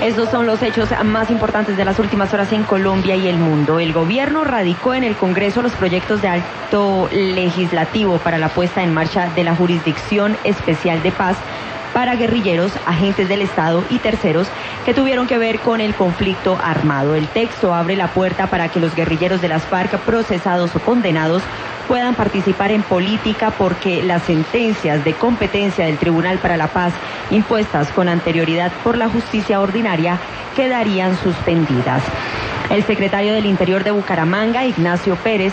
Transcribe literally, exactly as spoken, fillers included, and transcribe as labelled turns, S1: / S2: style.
S1: Estos son los hechos más importantes de las últimas horas en Colombia y el mundo. El gobierno radicó en el Congreso los proyectos de acto legislativo para la puesta en marcha de la Jurisdicción Especial de Paz para guerrilleros, agentes del Estado y terceros que tuvieron que ver con el conflicto armado. El texto abre la puerta para que los guerrilleros de las FARC, procesados o condenados, puedan participar en política porque las sentencias de competencia del Tribunal para la Paz impuestas con anterioridad por la justicia ordinaria quedarían suspendidas. El secretario del Interior de Bucaramanga, Ignacio Pérez,